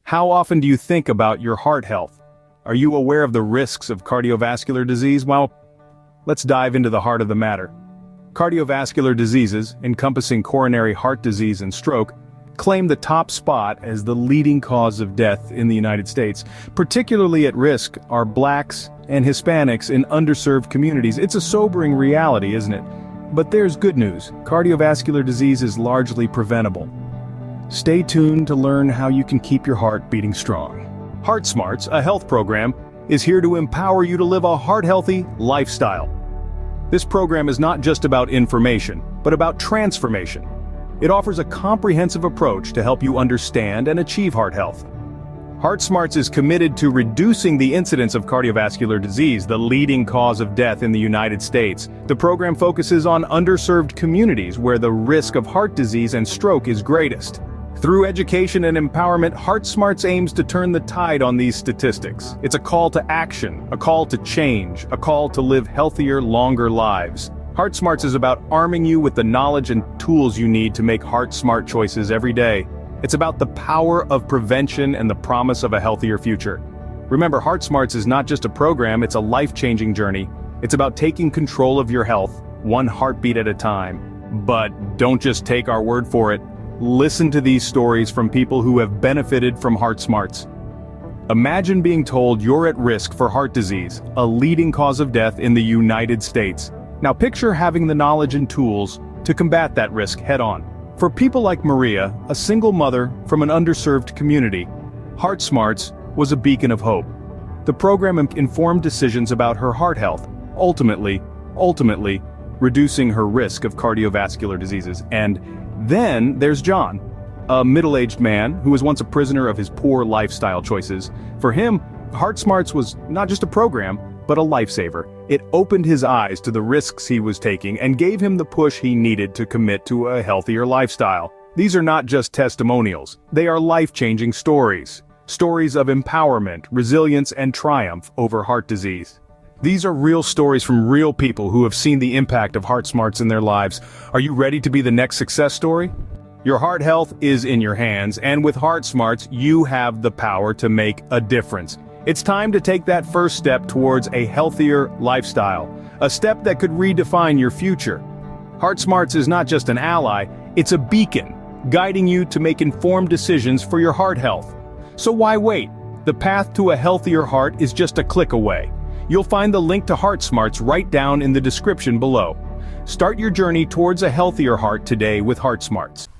How often do you think about your heart health? Are you aware of the risks of cardiovascular disease? Well, let's dive into the heart of the matter. Cardiovascular diseases, encompassing coronary heart disease and stroke, claim the top spot as the leading cause of death in the United States. Particularly at risk are blacks and Hispanics in underserved communities. It's a sobering reality, isn't it? But there's good news. Cardiovascular disease is largely preventable. Stay tuned to learn how you can keep your heart beating strong. Heart Smarts, a health program, is here to empower you to live a heart-healthy lifestyle. This program is not just about information, but about transformation. It offers a comprehensive approach to help you understand and achieve heart health. Heart Smarts is committed to reducing the incidence of cardiovascular disease, the leading cause of death in the United States. The program focuses on underserved communities where the risk of heart disease and stroke is greatest. Through education and empowerment, Heart Smarts aims to turn the tide on these statistics. It's a call to action, a call to change, a call to live healthier, longer lives. Heart Smarts is about arming you with the knowledge and tools you need to make heart-smart choices every day. It's about the power of prevention and the promise of a healthier future. Remember, Heart Smarts is not just a program, it's a life-changing journey. It's about taking control of your health, one heartbeat at a time. But don't just take our word for it. Listen to these stories from people who have benefited from Heart Smarts. Imagine being told you're at risk for heart disease, a leading cause of death in the United States. Now picture having the knowledge and tools to combat that risk head-on. For people like Maria, a single mother from an underserved community, Heart Smarts was a beacon of hope. The program informed decisions about her heart health, ultimately reducing her risk of cardiovascular diseases. And then there's John, a middle-aged man who was once a prisoner of his poor lifestyle choices. For him, Heart Smarts was not just a program, but a lifesaver. It opened his eyes to the risks he was taking and gave him the push he needed to commit to a healthier lifestyle. These are not just testimonials, they are life-changing stories. Stories of empowerment, resilience, and triumph over heart disease. These are real stories from real people who have seen the impact of Heart Smarts in their lives. Are you ready to be the next success story? Your heart health is in your hands, and with Heart Smarts, you have the power to make a difference. It's time to take that first step towards a healthier lifestyle, a step that could redefine your future. Heart Smarts is not just an ally, it's a beacon, guiding you to make informed decisions for your heart health. So why wait? The path to a healthier heart is just a click away. You'll find the link to Heart Smarts right down in the description below. Start your journey towards a healthier heart today with Heart Smarts.